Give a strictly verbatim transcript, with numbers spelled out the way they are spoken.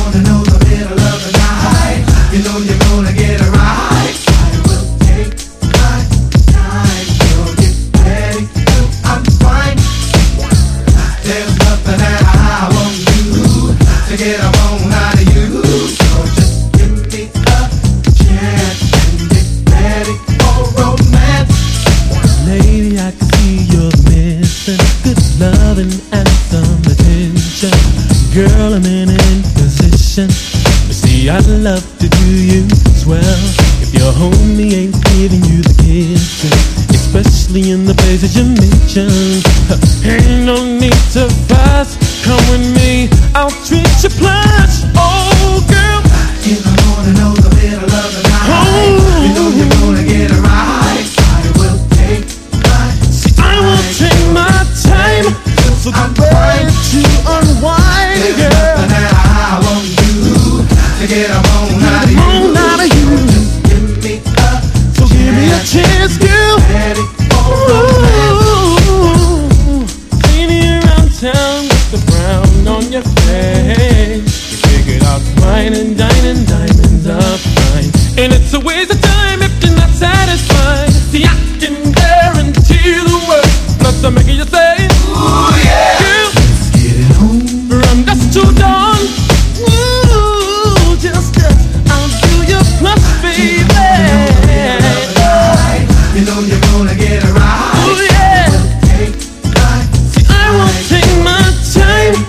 wanna know the middle of the night. You know you're gonna get it right. I will take my time. You'll get ready, I'm fine. There's nothing that I won't do to get a bone out of you. So just give me a chance and get ready for romance. Lady, I can see you're missing good loving and some attention. Girl, I'm in a position. You see, I'd love to do you swell if your homie ain't giving you the kisses, especially in the places you mentioned. Ain't no need to fuss. Come with me, I'll treat you plus.